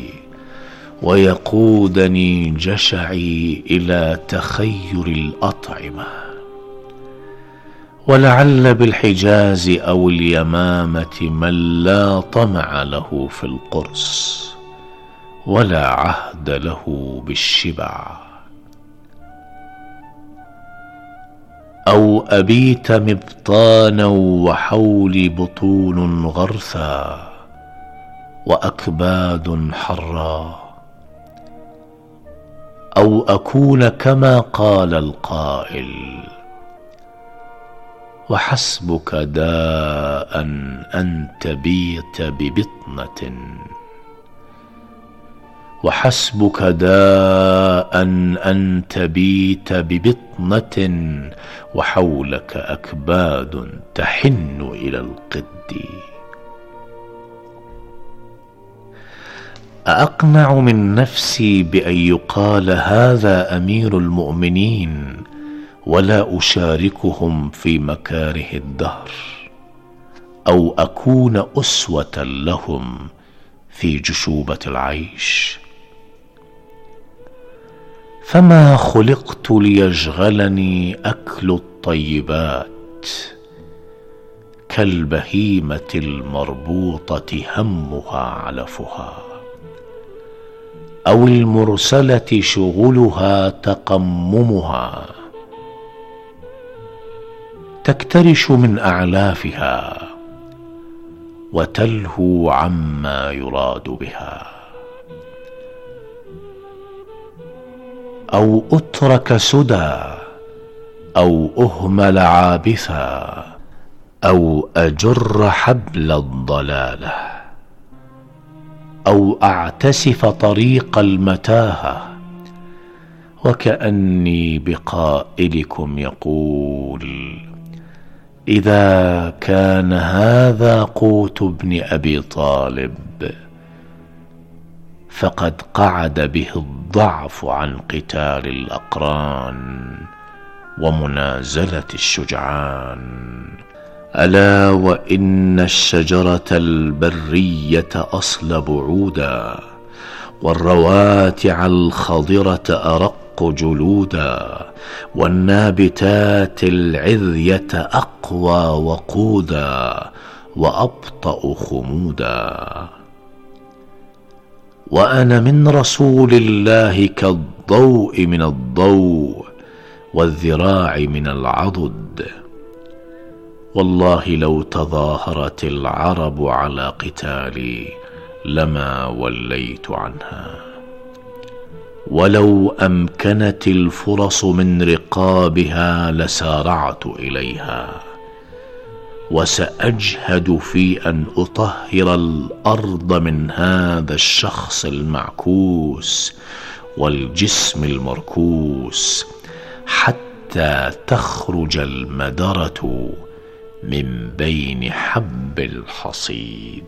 Speaker 11: ويقودني جشعي إلى تخير الأطعمة. ولعل بالحجاز أو اليمامة من لا طمع له في القرص، ولا عهد له بالشبع، أو أبيت مبطانا وحولي بطون غرثا وأكباد حرا، أو أكون كما قال القائل: وحسبك داء أن تبيت ببطنة وحسبك داء أن تبيت ببطنة وحولك أكباد تحن إلى القد. أأقنع من نفسي بأن يقال هذا أمير المؤمنين ولا أشاركهم في مكاره الدهر، أو أكون أسوة لهم في جشوبة العيش؟ فما خلقت ليشغلني أكل الطيبات كالبهيمة المربوطة همها علفها، أو المرسلة شغلها تقممها، تكترش من أعلافها وتلهو عما يراد بها، أو أترك سدى، أو أهمل عابثا، أو أجر حبل الضلالة، أو أعتسف طريق المتاهة، وكأني بقائلكم يقول: إذا كان هذا قوت ابن أبي طالب فقد قعد به الضعف عن قتال الأقران ومنازلة الشجعان. ألا وإن الشجرة البرية أصلب عودا، والرواتع الخضرة أرق جلودا، والنابتات العذية أقوى وقودا وأبطأ خمودا. وأنا من رسول الله كالضوء من الضوء والذراع من العضد. والله لو تظاهرت العرب على قتالي لما وليت عنها، ولو أمكنت الفرص من رقابها لسارعت إليها، وسأجهد في أن أطهر الأرض من هذا الشخص المعكوس والجسم المركوس حتى تخرج المدرة من بين حب الحصيد.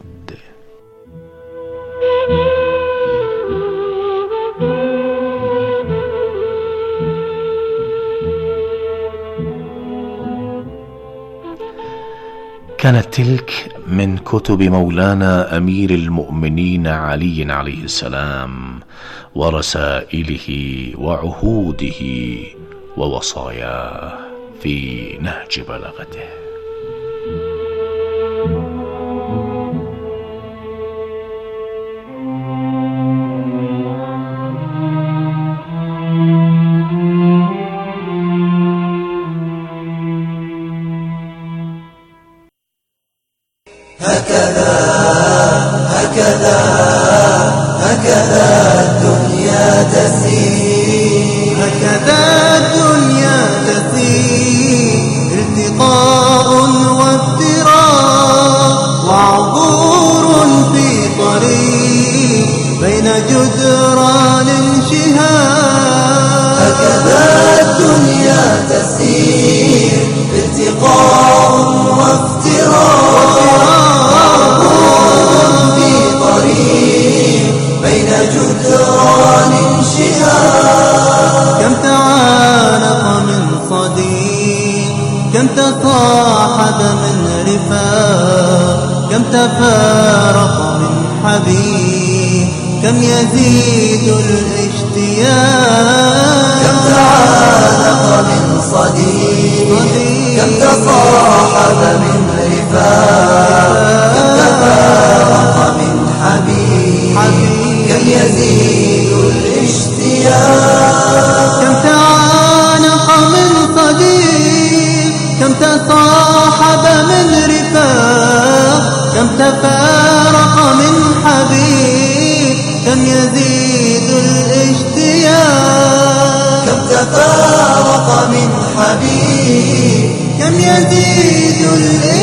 Speaker 11: كانت تلك من كتب مولانا أمير المؤمنين علي عليه السلام، ورسائله وعهوده ووصاياه في نهج بلاغته.
Speaker 5: هكذا هكذا هكذا الدنيا تسير، هكذا الدنيا تسير، التقاء وافتراق وعبور في طريق بين جدران شهاب. هكذا الدنيا تسير، التقاء وافتراق بين جدران شهاب. كم تعانق من صديق، كم تصاحب من رفاق، كم تفارق من حبيب، كم يزيد الاشتياق. كم تعانق من صديق، كم تصاحب من رفاق، كم تفارق من حبيب، كم يزيد الاشتياق. كم تعانق من صديق، كم تصاحب من رفاق، كم تفارق من حبيب، كم يزيد الاشتياق. كم تفارق من حبيب، كم يزيد
Speaker 12: عيد